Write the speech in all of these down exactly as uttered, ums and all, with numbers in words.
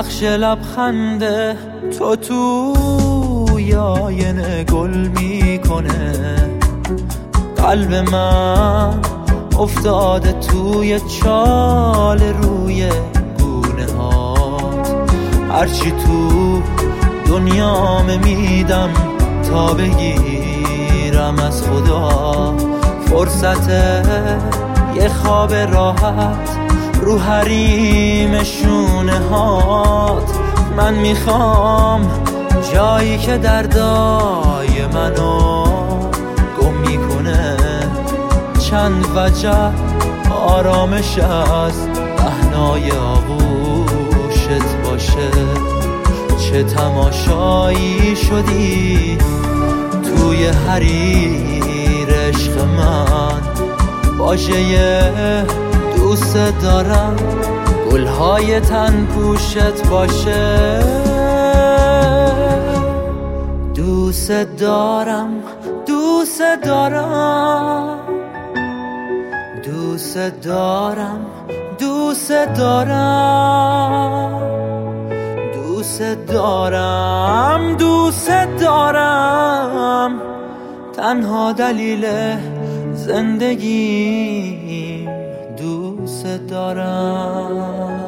نقش لبخنده تو توی آینه گل میکنه. قلب من افتاده توی چال روی گونه هات. هرچی تو دنیام میدم تا بگیرم از خدا فرصت یه خواب راحت رو حریم شونه هات. من میخوام جایی که دردای منو گم میکنه چند وجه آرامش از پهنای آغوشت باشه. چه تماشایی شدی توی حریر عشق من، واژه دوست دارم گلهای تن پوشت باشه. دوست دارم دوست دارم دوست دارم دوست دارم دوست دارم دوست دارم تنها دلیل زندگیم دوست دارم.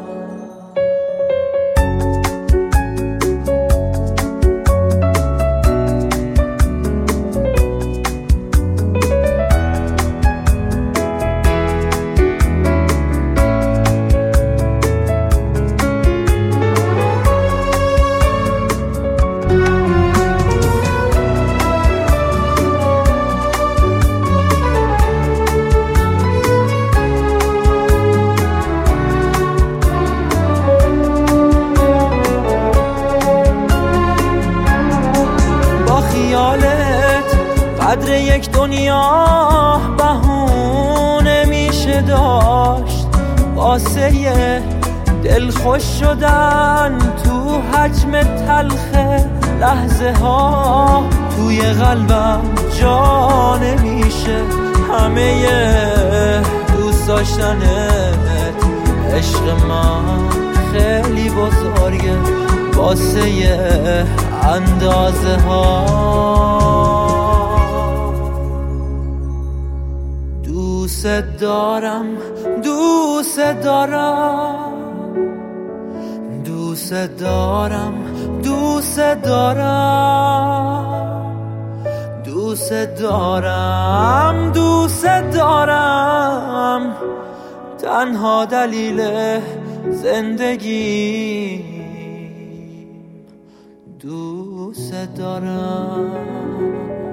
قدر یک دنیا بهونه میشه داشت واسه دل خوش شدن تو حجم تلخ لحظه ها. توی قلبم جا نمیشه همه دوست داشتنت. عشق من خیلی بزرگه واسه اندازه ها. دوست دارم دوست دارم دوست دارم دوست دارم دوست دارم دوست دارم تنها دلیل زندگی دوست دارم.